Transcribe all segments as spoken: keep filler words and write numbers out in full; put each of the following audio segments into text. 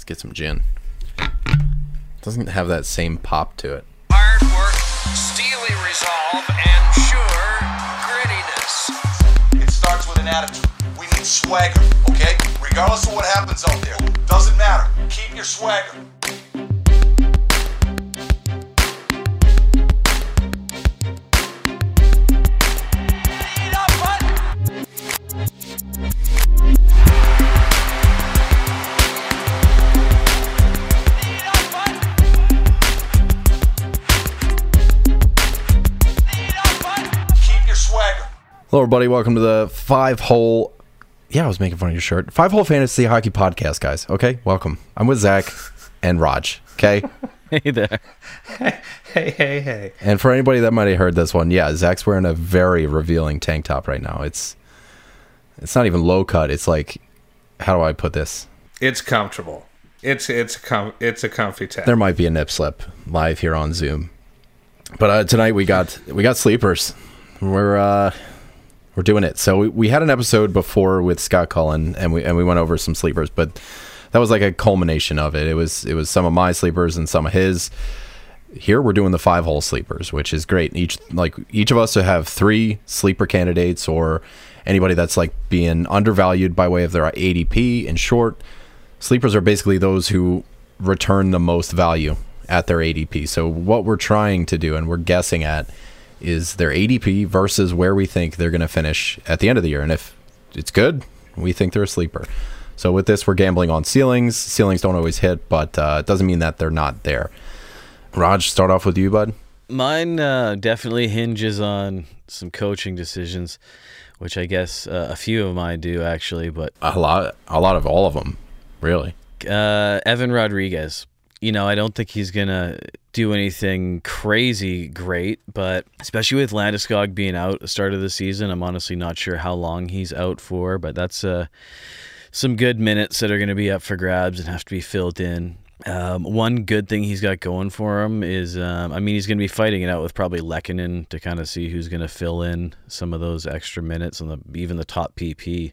get some gin. Doesn't have that same pop to it. Hard work, steely resolve, and sure grittiness. It starts with an attitude. We need swagger, okay? Regardless of what happens out there. Doesn't matter. Keep your swagger. Hello, everybody. Welcome to the five-hole... Yeah, I was making fun of your shirt. Five-hole fantasy hockey podcast, guys. Okay, welcome. I'm with Zach and Raj, okay? Hey there. Hey, hey, hey, hey. And for anybody that might have heard this one, yeah, Zach's wearing a very revealing tank top right now. It's it's not even low cut. It's like, how do I put this? It's comfortable. It's it's com- it's a comfy tank. There might be a nip slip live here on Zoom. But uh, tonight we got we got sleepers. We're... uh We're doing it. So we, we had an episode before with Scott Cullen, and we and we went over some sleepers, but that was like a culmination of it. It was it was some of my sleepers and some of his. Here we're doing the five hole sleepers, which is great. Each like each of us to have three sleeper candidates or anybody that's like being undervalued by way of their A D P. In short, sleepers are basically those who return the most value at their A D P. So what we're trying to do, and we're guessing at, is their A D P versus where we think they're going to finish at the end of the year. And if it's good, we think they're a sleeper. So with this, we're gambling on ceilings. Ceilings don't always hit, but uh, it doesn't mean that they're not there. Raj, start off with you, bud. Mine uh, definitely hinges on some coaching decisions, which I guess uh, a few of mine do actually. But A lot, a lot of all of them, really. uh, Evan Rodriguez, you know, I don't think he's going to do anything crazy great, but especially with Landeskog being out at the start of the season, I'm honestly not sure how long he's out for, but that's uh, some good minutes that are going to be up for grabs and have to be filled in. Um, one good thing he's got going for him is, um, I mean, he's going to be fighting it out with probably Lehkonen to kind of see who's going to fill in some of those extra minutes on the even the top P P.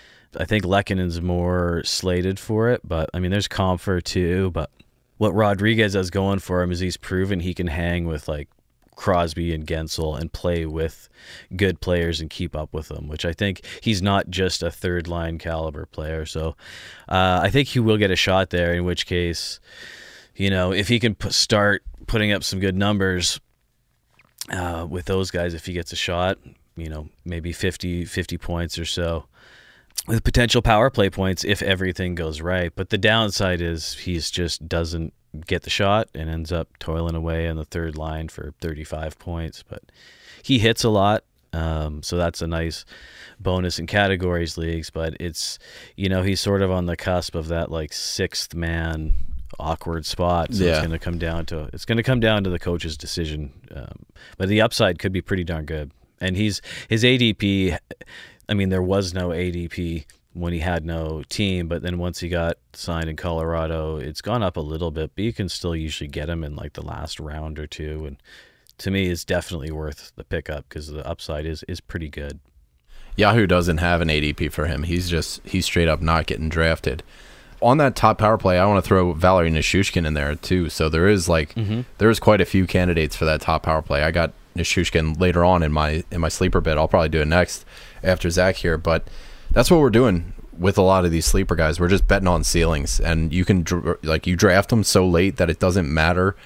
I think Lehkonen's more slated for it, but I mean, there's Comfer too, but what Rodriguez has going for him is he's proven he can hang with like Crosby and Gensel and play with good players and keep up with them, which I think he's not just a third line caliber player. So uh, I think he will get a shot there, in which case, you know, if he can p- start putting up some good numbers uh, with those guys, if he gets a shot, you know, maybe fifty, fifty points or so, with potential power play points if everything goes right. But the downside is he's just doesn't get the shot and ends up toiling away on the third line for thirty-five points. But he hits a lot, um, so that's a nice bonus in categories leagues. But it's, you know, he's sort of on the cusp of that like sixth man awkward spot. So Yeah. it's going to come down to it's going to come down to the coach's decision. Um, but the upside could be pretty darn good. And he's his A D P. I mean, there was no A D P when he had no team, but then once he got signed in Colorado, it's gone up a little bit, but you can still usually get him in like the last round or two. And to me, it's definitely worth the pickup because the upside is, is pretty good. Yahoo doesn't have an A D P for him. He's just, he's straight up not getting drafted. On that top power play, I want to throw Valerie Nichushkin in there too. So there is like, Mm-hmm. there is quite a few candidates for that top power play. I got Nichushkin later on in my in my sleeper bid. I'll probably do it next after Zach here, but that's what we're doing with a lot of these sleeper guys. We're just betting on ceilings, and you can dr- like you draft them so late that it doesn't matter.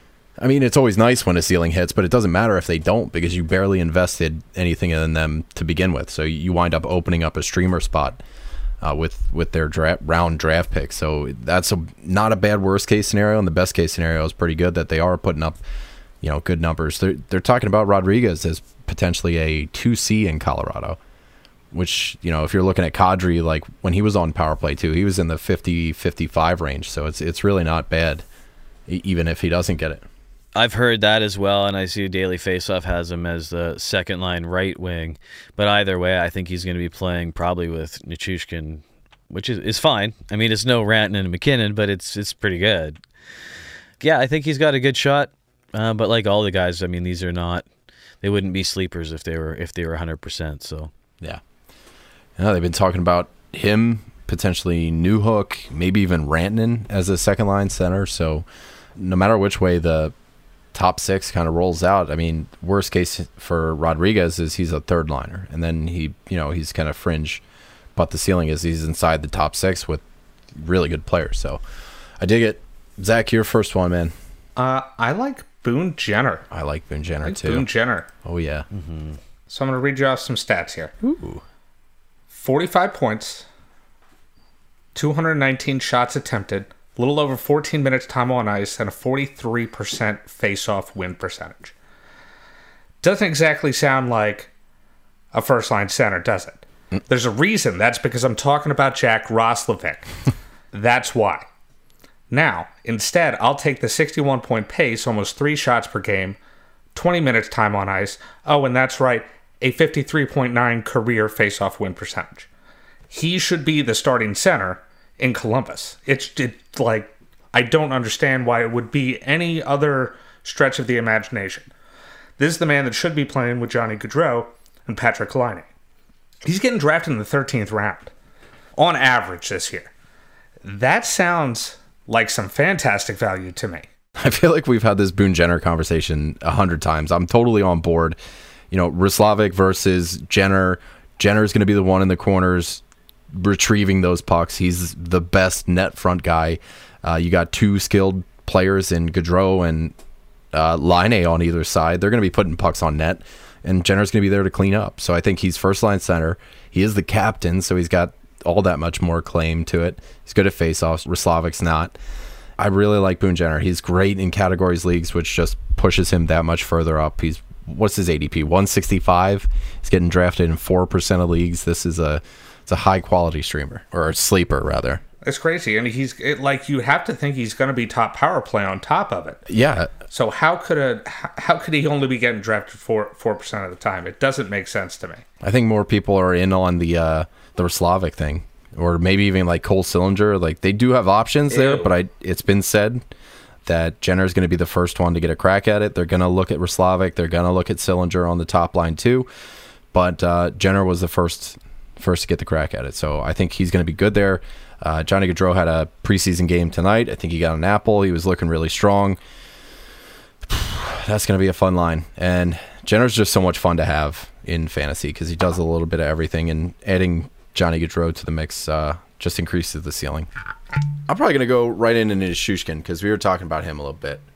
I mean, it's always nice when a ceiling hits, but it doesn't matter if they don't because you barely invested anything in them to begin with. So you wind up opening up a streamer spot uh, with with their draft, round draft pick. So that's a not a bad worst case scenario, and the best case scenario is pretty good that they are putting up, you know, good numbers. They're they're talking about Rodriguez as potentially a two C in Colorado, which, you know, if you're looking at Kadri, like when he was on power play too, he was in the fifty, fifty-five range. So it's it's really not bad, even if he doesn't get it. I've heard that as well, and I see Daily Faceoff has him as the second line right wing. But either way, I think he's going to be playing probably with Nichushkin, which is, is fine. I mean, it's no Rantanen and McKinnon, but it's it's pretty good. Yeah, I think he's got a good shot. Uh, but like all the guys, I mean, these are not. They wouldn't be sleepers if they were if they were one hundred percent. So Yeah. Yeah, they've been talking about him potentially Newhook, maybe even Rantanen as a second line center. So no matter which way the top six kind of rolls out, I mean, worst case for Rodriguez is he's a third liner, and then he, you know, he's kind of fringe, but the ceiling is he's inside the top six with really good players. So I dig it. Zach, your first one, man. Uh, I like Boone Jenner. I like Boone Jenner I like too. Boone Jenner. Oh yeah. Mm-hmm. So I'm going to read you off some stats here. Ooh. forty-five points, two hundred nineteen shots attempted, a little over fourteen minutes time on ice, and a forty-three percent face-off win percentage. Doesn't exactly sound like a first-line center, does it? Mm. There's a reason. That's because I'm talking about Jack Roslovic. That's why. Now, instead, I'll take the sixty-one point pace, almost three shots per game, twenty minutes time on ice. Oh, and that's right, a fifty-three point nine career face-off win percentage. He should be the starting center in Columbus. It's it, like, I don't understand why it would be any other stretch of the imagination. This is the man that should be playing with Johnny Gaudreau and Patrick Laine. He's getting drafted in the thirteenth round, on average this year. That sounds like some fantastic value to me. I feel like we've had this Boone Jenner conversation a hundred times. I'm totally on board. You know, Roslovic versus Jenner. Jenner's going to be the one in the corners retrieving those pucks. He's the best net front guy. Uh, you got two skilled players in Gaudreau and uh, Laine on either side. They're going to be putting pucks on net, and Jenner's going to be there to clean up. So I think he's first line center. He is the captain, so he's got all that much more claim to it. He's good at faceoffs. Roslovic's not. I really like Boone Jenner. He's great in categories leagues, which just pushes him that much further up. He's what's his A D P? one sixty-five. He's getting drafted in four percent of leagues. This is a it's a high quality streamer, or a sleeper rather. It's crazy, and he's it, like you have to think he's going to be top power play on top of it. Yeah. So how could a how could he only be getting drafted four four percent of the time? It doesn't make sense to me. I think more people are in on the uh, the Roslovic thing, or maybe even like Cole Sillinger. Like they do have options Ew. there, but I it's been said that Jenner is going to be the first one to get a crack at it. They're going to look at Roslovic. They're going to look at Sillinger on the top line too, but uh, Jenner was the first first to get the crack at it. So I think he's going to be good there. Uh, Johnny Gaudreau had a preseason game tonight. I think he got an apple. He was looking really strong. That's going to be a fun line. And Jenner's just so much fun to have in fantasy because he does a little bit of everything, and adding Johnny Gaudreau to the mix uh, just increases the ceiling. I'm probably going to go right into Nichushkin because we were talking about him a little bit.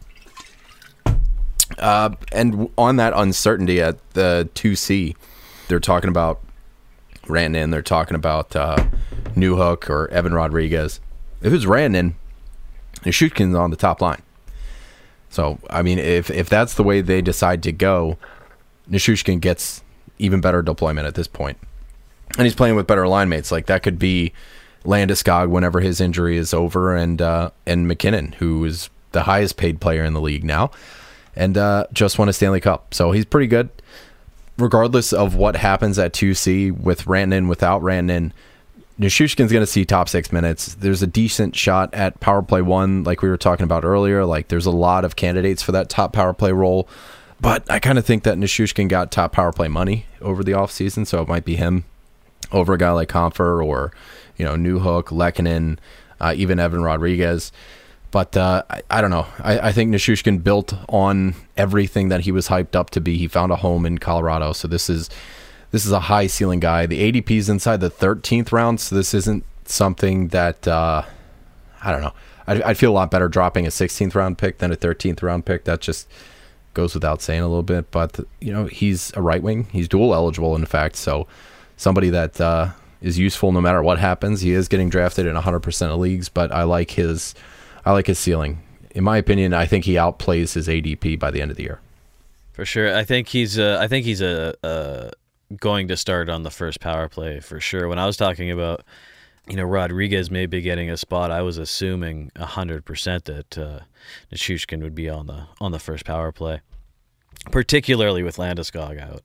Uh, and on that uncertainty at the two C, they're talking about Rantanen, they're talking about uh, Newhook or Evan Rodriguez. If it's Rantanen, Nichushkin's on the top line. So, I mean, if if that's the way they decide to go, Nichushkin gets even better deployment at this point. And he's playing with better line mates. Like, that could be Landeskog whenever his injury is over, and uh, and McKinnon, who is the highest paid player in the league now, and uh, just won a Stanley Cup. So he's pretty good. Regardless of what happens at two C with Rantanen, without Rantanen, Nichushkin's going to see top six minutes. There's a decent shot at power play one, like we were talking about earlier. Like, there's a lot of candidates for that top power play role. But I kind of think that Nichushkin got top power play money over the offseason, so it might be him over a guy like Compher or, you know, Newhook, Lehkonen, uh, even Evan Rodriguez. But uh, I, I don't know. I, I think Nichushkin built on everything that he was hyped up to be. He found a home in Colorado, so this is this is a high ceiling guy. The A D P is inside the thirteenth round, so this isn't something that uh, I don't know. I'd, I'd feel a lot better dropping a sixteenth round pick than a thirteenth round pick. That just goes without saying a little bit. But you know, he's a right wing. He's dual eligible, in fact. So somebody that uh, is useful no matter what happens. He is getting drafted in one hundred percent of leagues, but I like his. I like his ceiling. In my opinion, I think he outplays his A D P by the end of the year. For sure, I think he's. Uh, I think he's a, a going to start on the first power play for sure. When I was talking about, you know, Rodriguez maybe getting a spot, I was assuming a hundred percent that uh, Nichushkin would be on the on the first power play, particularly with Landeskog out.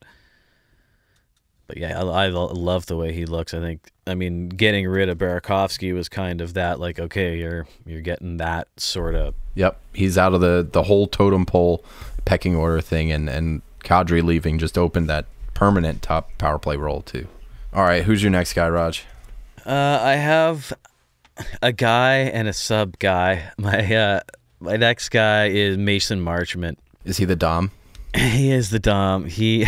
But yeah, I, I love the way he looks. I think, I mean, getting rid of Burakovsky was kind of that, like, okay, you're you're getting that sort of. Yep, he's out of the, the whole totem pole pecking order thing, and, and Kadri leaving just opened that permanent top power play role too. All right, who's your next guy, Raj? Uh, I have a guy and a sub guy. My uh, my next guy is Mason Marchment. Is he the Dom? He is the Dom. He,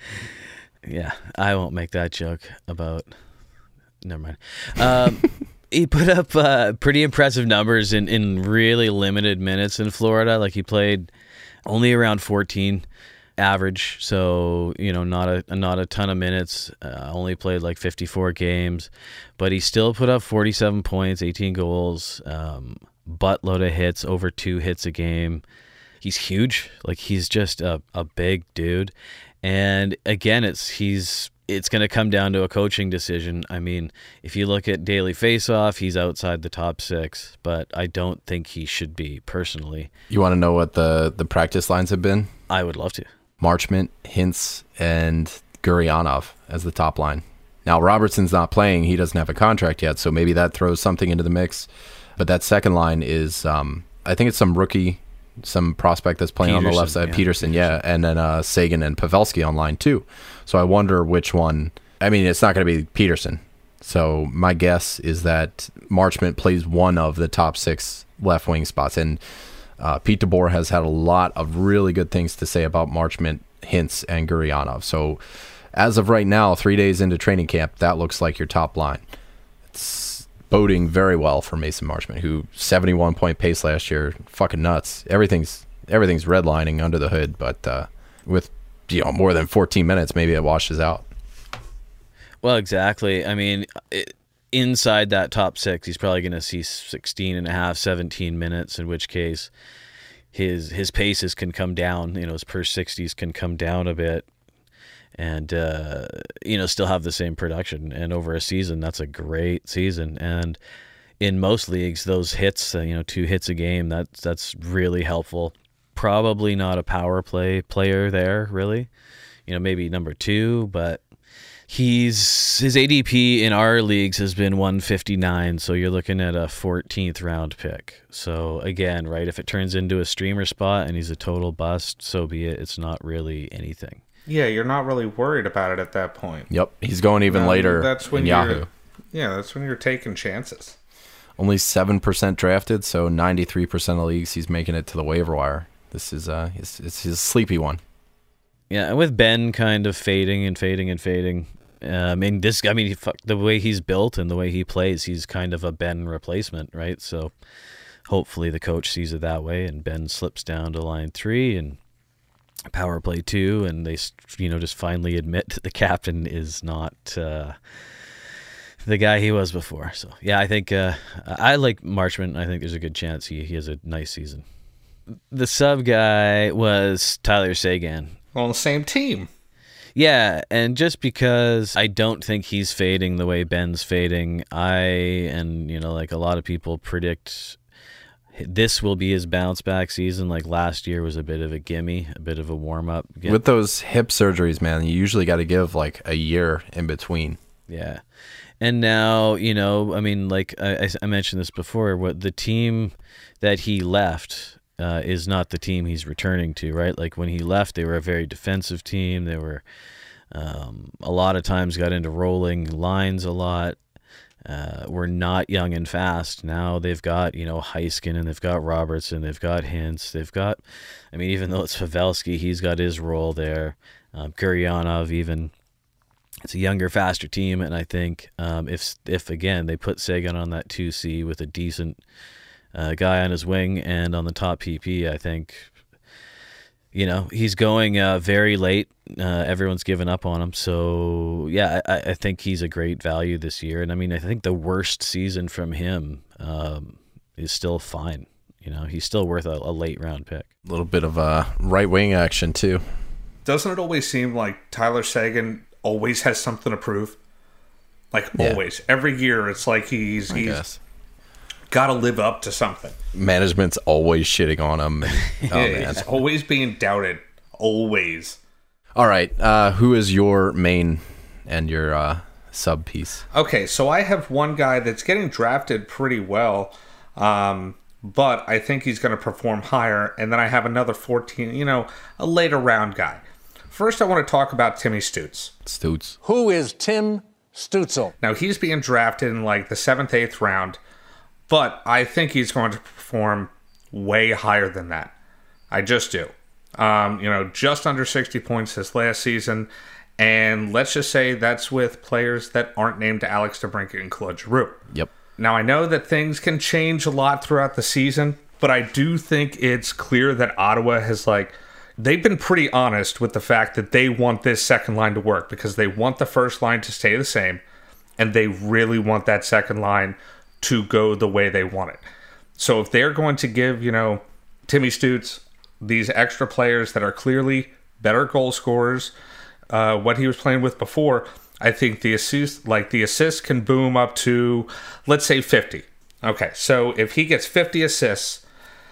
yeah, I won't make that joke about. Never mind. Um, he put up uh, pretty impressive numbers in, in really limited minutes in Florida. Like he played only around fourteen average, so you know not a not a ton of minutes. Uh, only played like fifty-four games, but he still put up forty-seven points, eighteen goals, um, buttload of hits, over two hits a game. He's huge. Like he's just a, a big dude. And again, it's he's it's going to come down to a coaching decision. I mean, if you look at daily faceoff, he's outside the top six, but I don't think he should be personally. You want to know what the, the practice lines have been? I would love to. Marchment, Hintz, and Gurianov as the top line. Now, Robertson's not playing. He doesn't have a contract yet, so maybe that throws something into the mix. But that second line is, um, I think it's some rookie, some prospect that's playing Peterson, on the left side, yeah, Peterson, Peterson. yeah, and then uh, Sagan and Pavelski on line two. So I wonder which one. I mean, it's not going to be Peterson. So my guess is that Marchment plays one of the top six left wing spots. And uh, Pete DeBoer has had a lot of really good things to say about Marchment, Hintz, and Gurianov. So as of right now, three days into training camp, that looks like your top line. It's boding very well for Mason Marchment, who seventy-one point pace last year, fucking nuts. Everything's everything's redlining under the hood, but uh, with you know more than fourteen minutes, maybe it washes out. Well, exactly. I mean, it, inside that top six, he's probably going to see sixteen and a half, seventeen minutes, in which case his his paces can come down. You know, his per sixties can come down a bit, and uh, you know, still have the same production. And over a season, that's a great season. And in most leagues, those hits, uh, you know, two hits a game, that's that's really helpful. Probably not a power play player there, really. You know, maybe number two, but he's his A D P in our leagues has been one fifty-nine, so you're looking at a fourteenth round pick. So again, right, if it turns into a streamer spot and he's a total bust, so be it. It's not really anything. Yeah, you're not really worried about it at that point. Yep, he's going even Um, later that's when in you're, Yahoo. Yeah, that's when you're taking chances. Only seven percent drafted, so ninety-three percent of leagues he's making it to the waiver wire. This is uh, it's, it's his sleepy one. Yeah, and with Ben kind of fading and fading and fading, uh, I mean, this, I mean, he, fuck, the way he's built and the way he plays, he's kind of a Ben replacement, right? So hopefully the coach sees it that way, and Ben slips down to line three and power play two, and they, you know, just finally admit that the captain is not uh, the guy he was before. So yeah, I think uh, I like Marchment. I think there's a good chance he he has a nice season. The sub guy was Tyler Seguin. On the same team. Yeah, and just because I don't think he's fading the way Ben's fading, I, and, you know, like a lot of people predict this will be his bounce back season. Like last year was a bit of a gimme, a bit of a warm up. With those hip surgeries, man, you usually got to give like a year in between. Yeah. And now, you know, I mean, like I, I mentioned this before, what the team that he left Uh, is not the team he's returning to, right? Like when he left, they were a very defensive team. They were um, a lot of times got into rolling lines a lot. Uh, were not young and fast. Now they've got, you know, Heiskin, and they've got Robertson, they've got Hintz, they've got, I mean, even though it's Pavelski, he's got his role there. Um, Gurianov, even. It's a younger, faster team, and I think um, if, if again, they put Seguin on that two C with a decent Uh, guy on his wing and on the top P P, I think, you know, he's going uh, very late. Uh, everyone's given up on him. So, yeah, I, I think he's a great value this year. And, I mean, I think the worst season from him um, is still fine. You know, he's still worth a, a late round pick. A little bit of uh, right wing action, too. Doesn't it always seem like Tyler Seguin always has something to prove? Like, Yeah. always. Every year, it's like he's... I he's guess. got to live up to something. Management's always shitting on him. And, oh, Yeah, man. it's always being doubted. Always. All right. Uh, who is your main and your uh, sub piece? Okay, so I have one guy that's getting drafted pretty well, um, but I think he's going to perform higher. And then I have another fourteen, you know, a later round guy. First, I want to talk about Timmy Stutz. Stoots. Who is Tim Stutzel. Now, he's being drafted in like the seventh, eighth round, but I think he's going to perform way higher than that. I just do. Um, you know, just under sixty points this last season. And let's just say that's with players that aren't named Alex DeBrincat and Claude Giroux. Yep. Now, I know that things can change a lot throughout the season, but I do think it's clear that Ottawa has, like, they've been pretty honest with the fact that they want this second line to work because they want the first line to stay the same, and they really want that second line to go the way they want it. So if they're going to give, you know, Timmy Stutz these extra players that are clearly better goal scorers, uh, what he was playing with before, I think the assist, like the assists can boom up to, let's say, fifty. Okay, so if he gets fifty assists,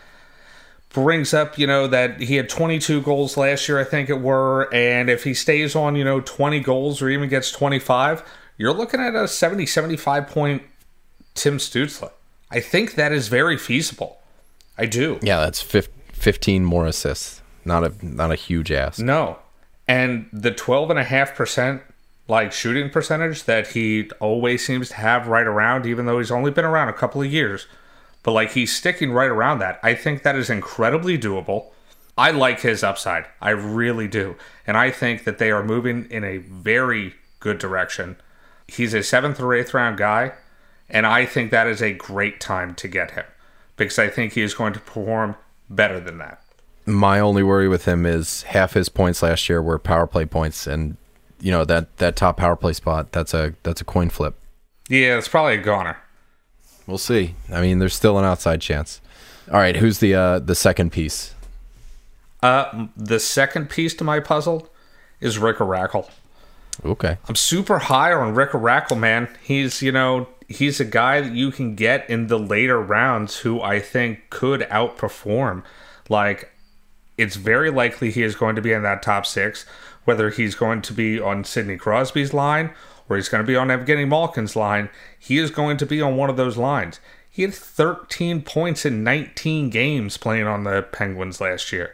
brings up, you know, that he had twenty-two goals last year, I think it were, and if he stays on, you know, twenty goals or even gets twenty-five, you're looking at a seventy, seventy-five point Tim Stützle. I think that is very feasible. I do. Yeah, that's fifteen more assists. Not a not a huge ask. No. And the twelve point five percent like shooting percentage that he always seems to have right around, even though he's only been around a couple of years, but like he's sticking right around that. I think that is incredibly doable. I like his upside. I really do. And I think that they are moving in a very good direction. He's a seventh or eighth round guy, and I think that is a great time to get him because I think he is going to perform better than that. My only worry with him is half his points last year were power play points, and you know that, that top power play spot, that's a that's a coin flip. Yeah, it's probably a goner. We'll see. I mean, there's still an outside chance. All right, who's the uh, the second piece? Uh, the second piece to my puzzle is Rick Rackle. Okay. I'm super high on Rick Rackle, man. He's, you know, he's a guy that you can get in the later rounds who I think could outperform. Like, it's very likely he is going to be in that top six, whether he's going to be on Sidney Crosby's line or he's going to be on Evgeny Malkin's line. He is going to be on one of those lines. He had thirteen points in nineteen games playing on the Penguins last year.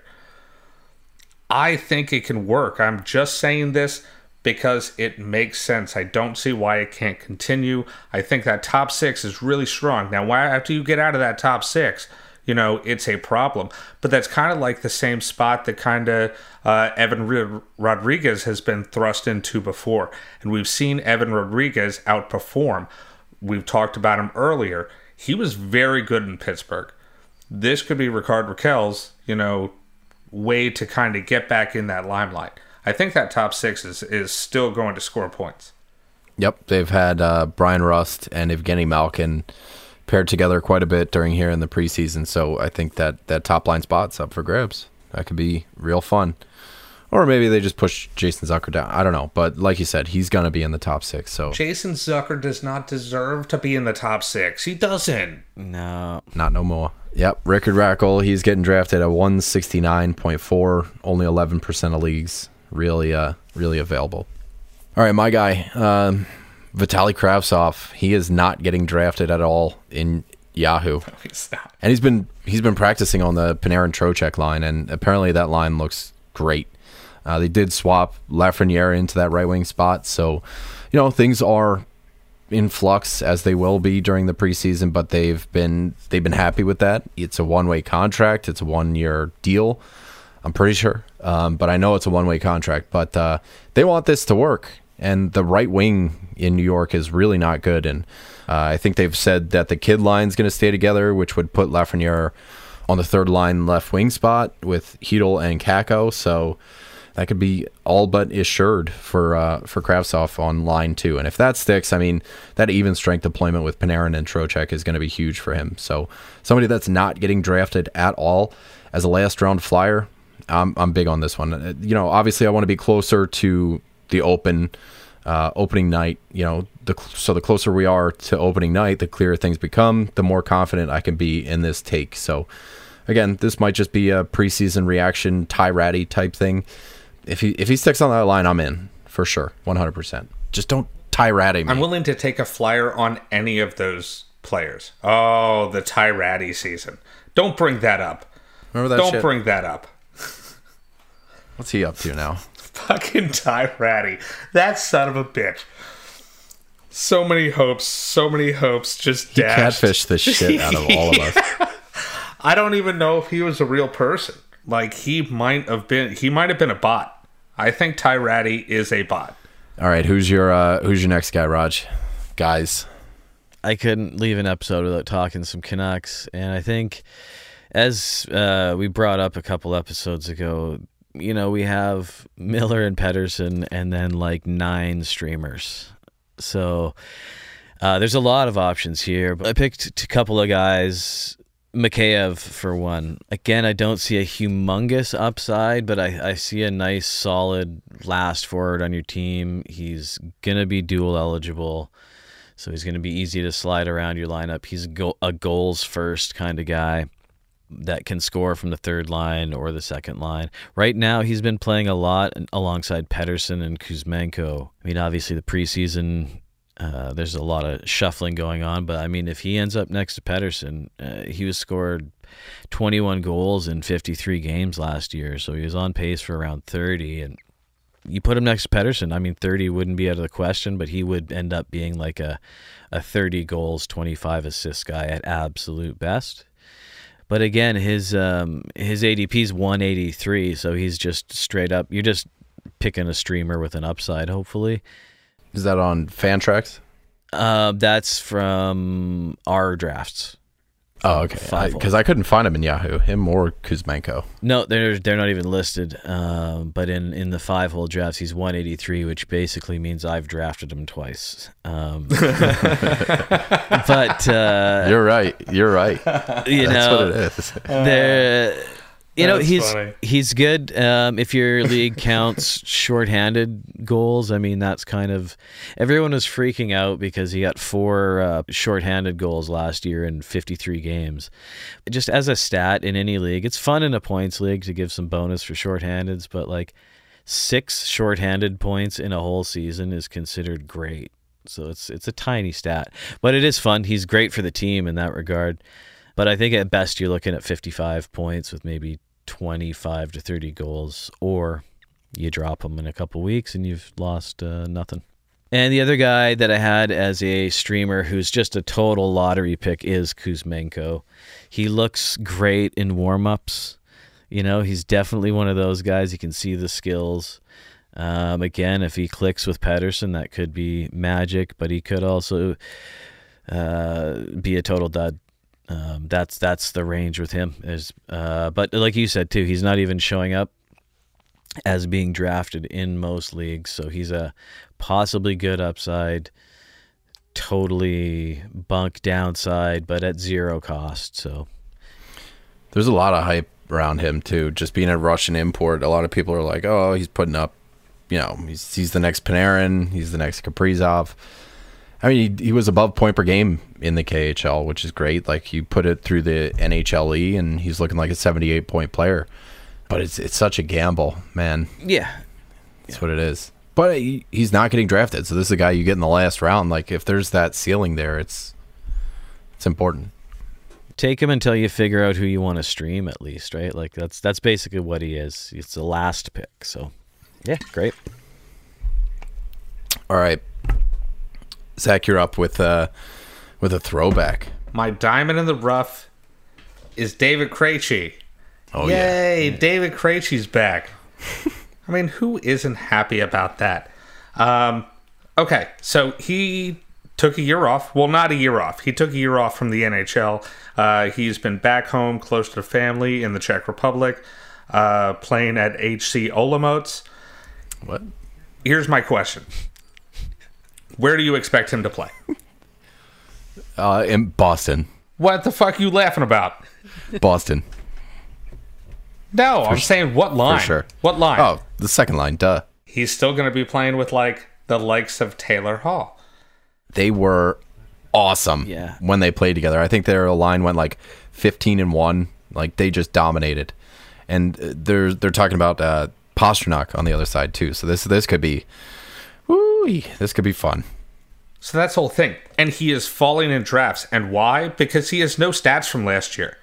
I think it can work. I'm just saying this because it makes sense. I don't see why it can't continue. I think that top six is really strong. Now, why after you get out of that top six, you know, it's a problem. But that's kind of like the same spot that kind of uh, Evan Rodriguez has been thrust into before. And we've seen Evan Rodriguez outperform. We've talked about him earlier. He was very good in Pittsburgh. This could be Rickard Rakell's, you know, way to kind of get back in that limelight. I think that top six is, is still going to score points. Yep, they've had uh, Brian Rust and Evgeny Malkin paired together quite a bit during here in the preseason, so I think that that top line spot's up for grabs. That could be real fun. Or maybe they just push Jason Zucker down. I don't know, but like you said, he's going to be in the top six. So Jason Zucker does not deserve to be in the top six. He doesn't. No. Not no more. Yep, Rickard Rackle, he's getting drafted at one sixty-nine point four, only eleven percent of leagues. Really, uh, really available. All right, my guy, um, Vitaly Kravtsov. He is not getting drafted at all in Yahoo. No, he's not. And he's been he's been practicing on the Panarin Trocheck line, and apparently that line looks great. Uh, they did swap Lafreniere into that right wing spot, so you know things are in flux as they will be during the preseason. But they've been they've been happy with that. It's a one way contract. It's a one year deal. I'm pretty sure, um, but I know it's a one way contract. But uh, they want this to work, and the right wing in New York is really not good. And uh, I think they've said that the kid line's going to stay together, which would put Lafreniere on the third line left wing spot with Hedl and Kakko. So that could be all but assured for uh, for Kravtsov on line two. And if that sticks, I mean, that even strength deployment with Panarin and Trocheck is going to be huge for him. So somebody that's not getting drafted at all as a last round flyer, I'm I'm big on this one. You know, obviously I want to be closer to the open uh, opening night. You know, the so the closer we are to opening night, the clearer things become. The more confident I can be in this take. So again, this might just be a preseason reaction, Ty Ratty type thing. If he if he sticks on that line, I'm in for sure, one hundred percent. Just don't Ty Ratty me. I'm willing to take a flyer on any of those players. Oh, the Ty Ratty season. Don't bring that up. Remember that Don't shit? bring that up. What's he up to now? Fucking Ty Ratty. That son of a bitch. So many hopes, so many hopes just He dashed. catfished the shit out of all of us. I don't even know if he was a real person. Like, he might have been, he might have been a bot. I think Ty Ratty is a bot. All right, who's your uh, who's your next guy, Raj? Guys. I couldn't leave an episode without talking some Canucks, and I think, as uh, we brought up a couple episodes ago, you know, we have Miller and Pettersson and then like nine streamers. So uh, there's a lot of options here. But I picked a couple of guys, Mikheyev for one. Again, I don't see a humongous upside, but I, I see a nice, solid last forward on your team. He's going to be dual eligible. So he's going to be easy to slide around your lineup. He's a, go- a goals first kind of guy that can score from the third line or the second line. Right now, he's been playing a lot alongside Pettersson and Kuzmenko. I mean, obviously the preseason, uh, there's a lot of shuffling going on, but I mean, if he ends up next to Pettersson, uh, he was scored twenty-one goals in fifty-three games last year, so he was on pace for around thirty, and you put him next to Pettersson, I mean, thirty wouldn't be out of the question, but he would end up being like a, a thirty goals, twenty-five assists guy at absolute best. But again, his um, his A D P is one eighty-three, so he's just straight up, you're just picking a streamer with an upside, hopefully. Is that on Fantrax? Uh, that's from our drafts. Oh, okay. Because I, I couldn't find him in Yahoo, him or Kuzmenko. No, they're they're not even listed. Um, but in, in the five hole drafts, he's one eighty-three, which basically means I've drafted him twice. Um, but uh, You're right. You're right. You That's know, what it is. They're, you know, That's he's funny. he's good. Um, if your league counts shorthanded goals, I mean, that's kind of, everyone was freaking out because he got four uh, shorthanded goals last year in fifty-three games. Just as a stat in any league, it's fun in a points league to give some bonus for shorthandeds, but like six shorthanded points in a whole season is considered great. So it's it's a tiny stat, but it is fun. He's great for the team in that regard. But I think at best you're looking at fifty-five points with maybe twenty-five to thirty goals, or you drop him in a couple weeks and you've lost uh, nothing. And the other guy that I had as a streamer who's just a total lottery pick is Kuzmenko. He looks great in warm-ups. You know, he's definitely one of those guys. You can see the skills. Um, again, if he clicks with Pettersson, that could be magic, but he could also uh, be a total dud. Um, that's that's the range with him. Is uh, but like you said too, he's not even showing up as being drafted in most leagues, so he's a possibly good upside, totally bunk downside, but at zero cost. So There's a lot of hype around him too. Just being a Russian import, a lot of people are like, "Oh, he's putting up, you know, he's he's the next Panarin, he's the next Kaprizov." I mean, he, he was above point per game in the K H L, which is great. Like, you put it through the N H L E, and he's looking like a seventy-eight point player. But it's it's such a gamble, man. yeah, That's what it is. But he, he's not getting drafted, so this is a guy you get in the last round. Like, if there's that ceiling there, it's it's important. take him until you figure out who you want to stream at least, right? Like that's that's basically what he is. It's the last pick. So, yeah, great. All right. Zach, you're up with uh with a throwback. My diamond in the rough is David Krejci. Oh Yay, yeah. David Krejci's back. I mean, who isn't happy about that? Um, okay, so he took a year off. Well, not a year off. He took a year off from the N H L. Uh, he's been back home, close to the family in the Czech Republic, uh, playing at H C Olomouc. What? Here's my question. Where do you expect him to play? Uh in Boston. What the fuck are you laughing about? Boston. No, I'm saying what line? For sure. What line? Oh, the second line, duh. He's still going to be playing with, like, the likes of Taylor Hall. They were awesome Yeah. when they played together. I think their line went like fifteen and one. Like, they just dominated. And uh, they're they're talking about uh, Pastrnak on the other side too. So this this could be, woo, this could be fun. So that's the whole thing. And he is falling in drafts. And why? Because he has no stats from last year.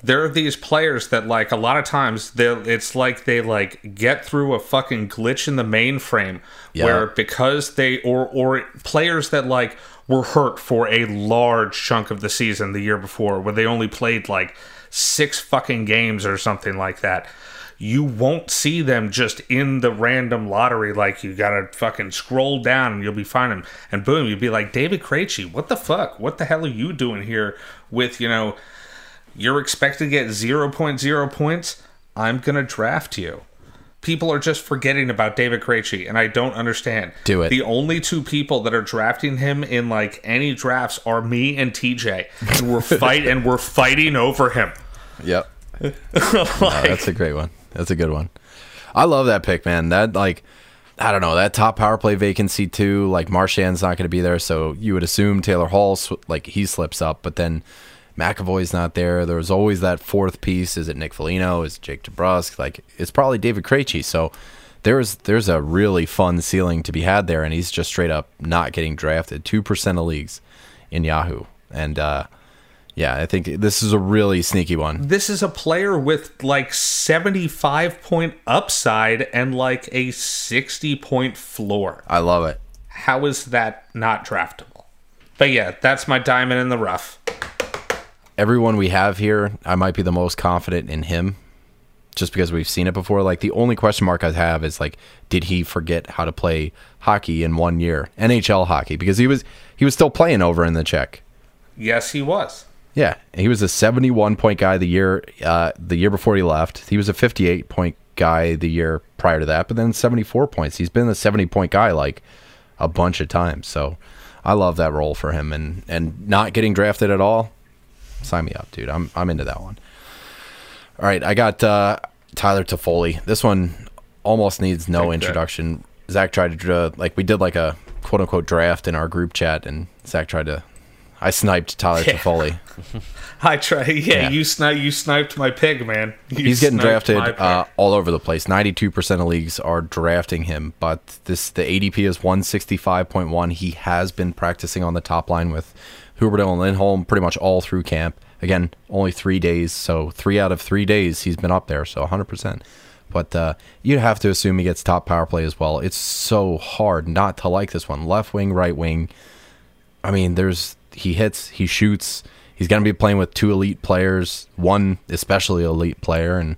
there are these players that, like, a lot of times they it's like they like get through a fucking glitch in the mainframe Yeah. where because they or or players that like were hurt for a large chunk of the season the year before, where they only played like six fucking games or something like that. You won't see them just in the random lottery. Like, you gotta fucking scroll down and you'll be finding them. And boom, you'd be like, David Krejci, what the fuck? What the hell are you doing here with, you know, you're expected to get zero point zero points? I'm gonna draft you. People are just forgetting about David Krejci, and I don't understand. Do it. The only two people that are drafting him in like any drafts are me and T J, and we're fight and we're fighting over him. Yep. Like, No, that's a great one. That's a good one. I love that pick, man. That, like, I don't know, that top power play vacancy too. Like, Marchand's not going to be there, so you would assume Taylor Hall, sw- like, he slips up, but then McAvoy's not there. There was always that fourth piece. Is it Nick Foligno? Is it Jake DeBrusk? Like, it's probably David Krejci. So there's there's a really fun ceiling to be had there, and he's just straight up not getting drafted. Two percent of leagues in Yahoo, and uh, yeah, I think this is a really sneaky one. this is a player with like seventy-five point upside and like a sixty point floor. I love it. How is that not draftable? But yeah, that's my diamond in the rough. Everyone we have here, I might be the most confident in him just because we've seen it before. Like, the only question mark I have is, like, did he forget how to play hockey in one year? N H L hockey, because he was he was still playing over in the Czech. Yes, he was. Yeah, he was a seventy-one point guy the year uh, the year before he left. He was a fifty-eight point guy the year prior to that, but then seventy-four points. He's been a seventy point guy like a bunch of times. So I love that role for him, and and not getting drafted at all. Sign me up, dude. I'm I'm into that one. All right, I got uh, Tyler Toffoli. This one almost needs no Take introduction. That. Zach tried to uh, like we did like a quote unquote draft in our group chat, and Zach tried to. I sniped Tyler Yeah. Toffoli. I try. Yeah, Yeah. you sni- You sniped my pig, man. You He's getting sniped drafted my pig. uh, all over the place. ninety-two percent of leagues are drafting him, but this the A D P is one sixty-five point one. He has been practicing on the top line with Huberdeau and Lindholm pretty much all through camp. Again, only three days, so three out of three days he's been up there, so one hundred percent. But uh, you'd have to assume he gets top power play as well. It's so hard not to like this one. Left wing, right wing. I mean, there's he hits, he shoots. He's going to be playing with two elite players, one especially elite player, and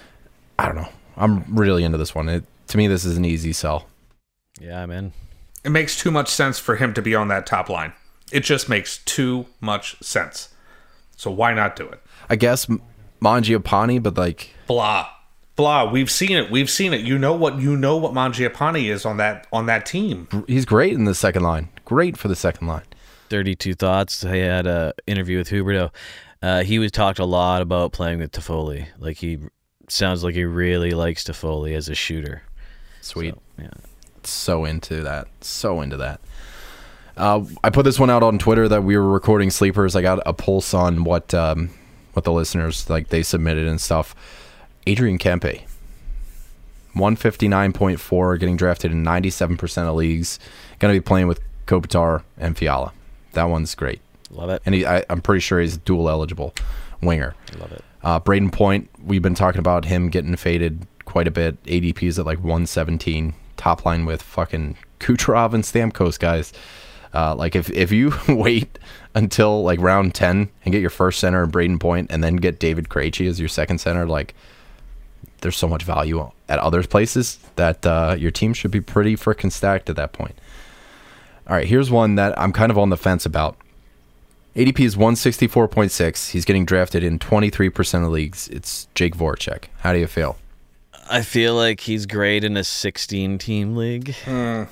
I don't know. I'm really into this one. It, to me, this is an easy sell. Yeah, I'm in. It makes too much sense for him to be on that top line. It just makes too much sense. So why not do it? I guess Mangiapane, but like Blah. Blah. We've seen it. We've seen it. You know what you know what Mangiapane is on that on that team. he's great in the second line. Great for the second line. thirty-two Thoughts. I had a interview with Huberdeau. Uh, he was talked a lot about playing with Toffoli. Like, he sounds like he really likes Toffoli as a shooter. Sweet. So, yeah. So into that. So into that. Uh, I put this one out on Twitter that we were recording sleepers. I got a pulse on what um, what the listeners like they submitted and stuff. Adrian Kempe, one fifty-nine point four, getting drafted in ninety-seven percent of leagues. Going to be playing with Kopitar and Fiala. That one's great. Love it. And he, I, I'm pretty sure he's dual eligible winger. Love it. Uh, Braden Point, we've been talking about him getting faded quite a bit. A D P is at like one seventeen. Top line with fucking Kucherov and Stamkos, guys. Uh, like if, if you wait until like round ten and get your first center in Braden Point and then get David Krejci as your second center, like there's so much value at other places that uh, your team should be pretty freaking stacked at that point. All right, here's one that I'm kind of on the fence about. A D P is one sixty-four point six. He's getting drafted in twenty-three percent of leagues. It's Jake Voracek. How do you feel? I feel like he's great in a sixteen-team league. yeah,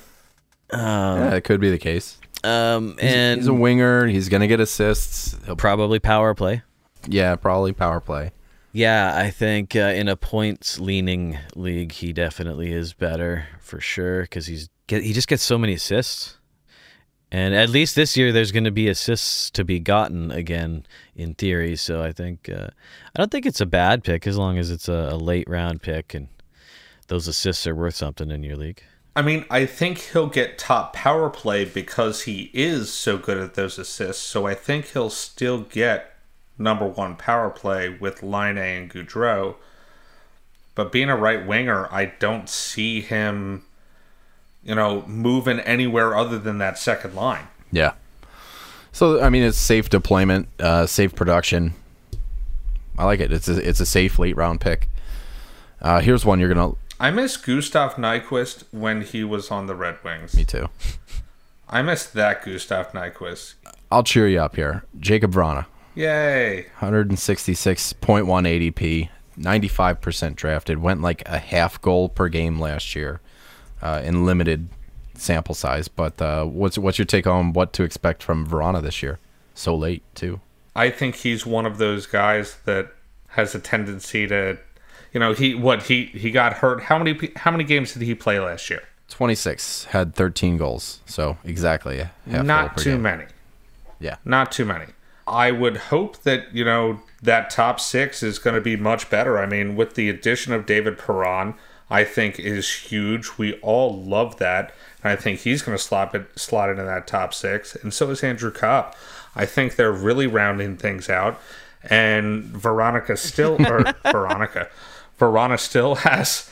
it could be the case. Um, He's, and he's a winger. He's going to get assists. He'll, probably power play. yeah, probably power play. Yeah, I think uh, in a points-leaning league, he definitely is better for sure because he's get, he just gets so many assists. And at least this year, there's going to be assists to be gotten again, in theory. So I think uh, I don't think it's a bad pick as long as it's a, a late round pick and those assists are worth something in your league. I mean, I think he'll get top power play because he is so good at those assists. So I think he'll still get number one power play with Line and Gaudreau. But being a right winger, I don't see him, you know, moving anywhere other than that second line. Yeah. So, I mean, it's safe deployment, uh, safe production. I like it. It's a, it's a safe late round pick. Uh, here's one you're going to... I miss Gustav Nyquist when he was on the Red Wings. Me too. I miss that Gustav Nyquist. I'll cheer you up here. Jacob Vrana. Yay. one sixty-six point one A D P, ninety-five percent drafted, went like a half goal per game last year uh, in limited sample size. But uh, what's what's your take on what to expect from Vrana this year? So late, too. I think he's one of those guys that has a tendency to, you know, he what he he got hurt. How many how many games did he play last year? twenty-six, had thirteen goals. So exactly a half Not goal per too game. many. Yeah. Not too many. I would hope that, you know, that top six is going to be much better. I mean, with the addition of David Perron, I think is huge. We all love that. And I think he's going to slot it, slot into that top six. And so is Andrew Copp. I think they're really rounding things out. And Veronica still, or Veronica, Verona still has,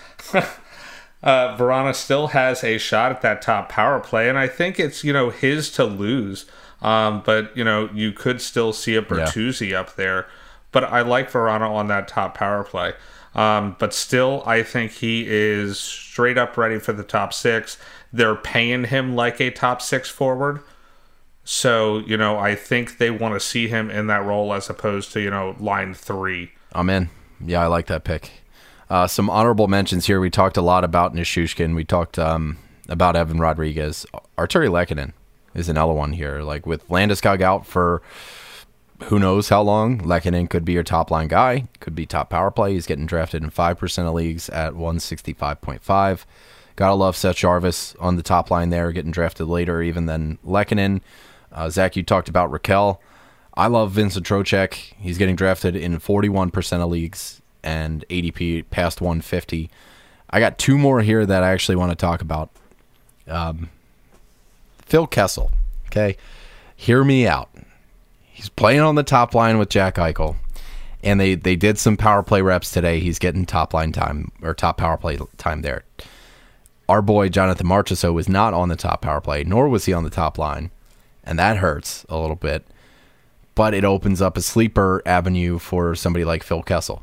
uh, Verona still has a shot at that top power play. And I think it's, you know, his to lose. Um, but, you know, you could still see a Bertuzzi yeah. up there. But I like Verona on that top power play. Um, but still, I think he is straight up ready for the top six. They're paying him like a top six forward. So, you know, I think they want to see him in that role as opposed to, you know, line three. I'm in. Yeah, I like that pick. Uh, some honorable mentions here. We talked a lot about Nishushkin. We talked um, about Evan Rodriguez. Arturi Lehkonen is another one here. Like with Landeskog out for who knows how long, Lehkonen could be your top line guy, could be top power play. He's getting drafted in five percent of leagues at one sixty-five point five. Gotta love Seth Jarvis on the top line there, getting drafted later even than Lehkonen. Uh, Zach, you talked about Raquel. I love Vincent Trocheck. He's getting drafted in forty-one percent of leagues and A D P past one fifty. I got two more here that I actually want to talk about. Um, Phil Kessel, okay? Hear me out. He's playing on the top line with Jack Eichel, and they, they did some power play reps today. He's getting top line time, or top power play time there. Our boy Jonathan Marchessault was not on the top power play, nor was he on the top line, and that hurts a little bit, but it opens up a sleeper avenue for somebody like Phil Kessel.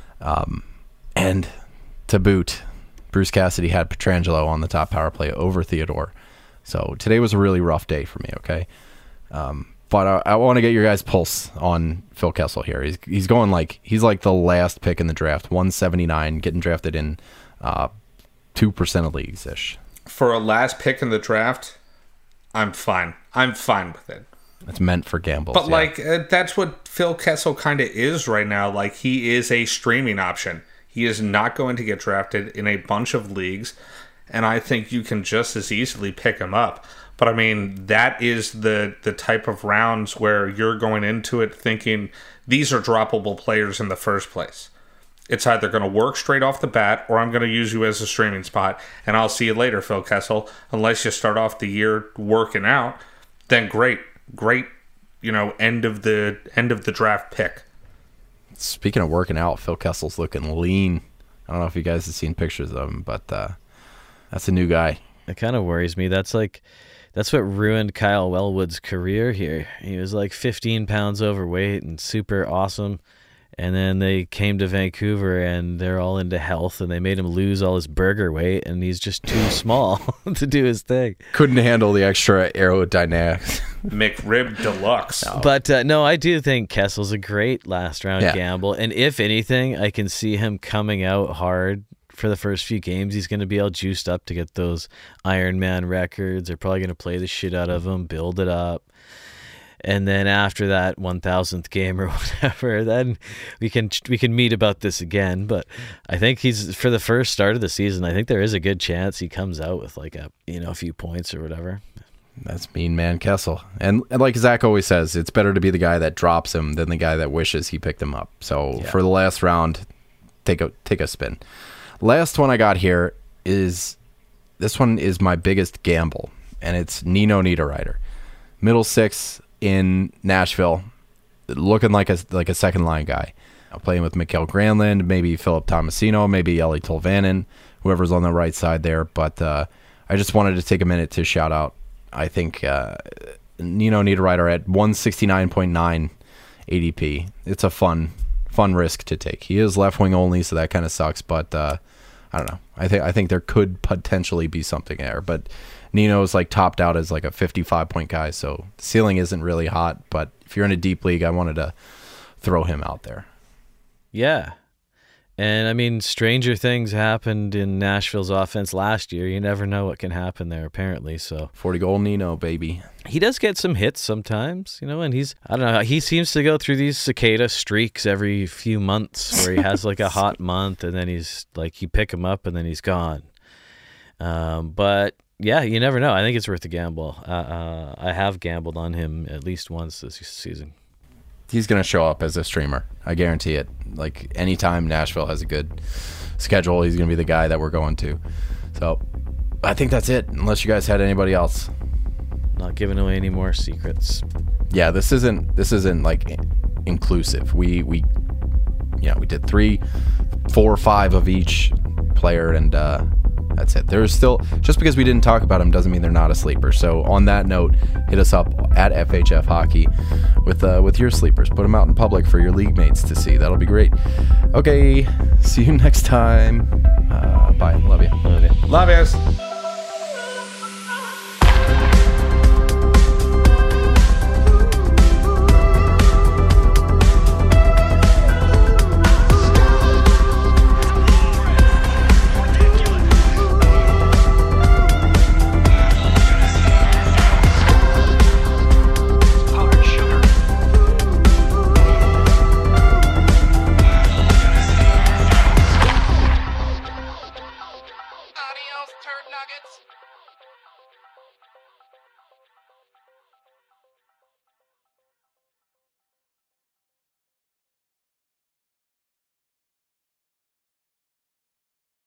Um, and to boot, Bruce Cassidy had Pietrangelo on the top power play over Theodore. So today was a really rough day for me, okay? Um, but I, I want to get your guys' pulse on Phil Kessel here. He's he's going like he's like the last pick in the draft, one seventy-nine, getting drafted in uh, two percent of leagues ish. For a last pick in the draft, I'm fine. I'm fine with it. It's meant for gambles. But yeah. like uh, that's what Phil Kessel kind of is right now. Like he is a streaming option. He is not going to get drafted in a bunch of leagues. And I think you can just as easily pick him up. But, I mean, that is the, the type of rounds where you're going into it thinking these are droppable players in the first place. It's either going to work straight off the bat or I'm going to use you as a streaming spot. And I'll see you later, Phil Kessel. Unless you start off the year working out, then great. Great, you know, end of the end of the draft pick. Speaking of working out, Phil Kessel's looking lean. I don't know if you guys have seen pictures of him, but... Uh, That's a new guy. It kind of worries me. That's like, that's what ruined Kyle Wellwood's career here. He was like fifteen pounds overweight and super awesome. And then they came to Vancouver and they're all into health and they made him lose all his burger weight and he's just too small to do his thing. Couldn't handle the extra aerodynamics. McRib Deluxe. No. But uh, no, I do think Kessel's a great last round Yeah. gamble. And if anything, I can see him coming out hard for the first few games. He's going to be all juiced up to get those Iron Man records. They're probably going to play the shit out of him, build it up. And then after that one thousandth game or whatever, then we can we can meet about this again. But I think he's, for the first start of the season, I think there is a good chance he comes out with like a, you know, a few points or whatever. That's mean man Kessel. And, and like Zach always says, it's better to be the guy that drops him than the guy that wishes he picked him up. So Yeah. for the last round, take a take a spin. Last one I got here is, this one is my biggest gamble, and it's Nino Niederreiter. Middle six in Nashville. looking like a like a second line guy. Playing with Mikael Granlund, maybe Philip Tomasino, maybe Eli Tolvanen, whoever's on the right side there. But uh, I just wanted to take a minute to shout out, I think, uh, Nino Niederreiter at one sixty-nine point nine A D P. It's a fun fun risk to take. He is left wing only, so that kind of sucks. But uh, I don't know. I think I think there could potentially be something there. But Nino's like topped out as like a fifty-five point guy, so the ceiling isn't really hot. But if you're in a deep league, I wanted to throw him out there. Yeah. And, I mean, stranger things happened in Nashville's offense last year. You never know what can happen there, apparently. So forty-goal Nino, baby. He does get some hits sometimes, you know, and he's, I don't know, he seems to go through these cicada streaks every few months where he has, like, a hot month, and then he's, like, you pick him up, and then he's gone. Um, but, yeah, you never know. I think it's worth a gamble. Uh, uh, I have gambled on him at least once this season. He's going to show up as a streamer. I guarantee it. Like, anytime Nashville has a good schedule, he's going to be the guy that we're going to. So, I think that's it, unless you guys had anybody else. Not giving away any more secrets. Yeah, this isn't, this isn't like, inclusive. We, we, you know, we did three, four, five of each player, and uh, that's it. There's still, just because we didn't talk about them doesn't mean they're not a sleeper. So on that note, hit us up at F H F Hockey with uh, with your sleepers. Put them out in public for your league mates to see. That'll be great. Okay, see you next time. Uh, bye. Love you. Love you. Love yous.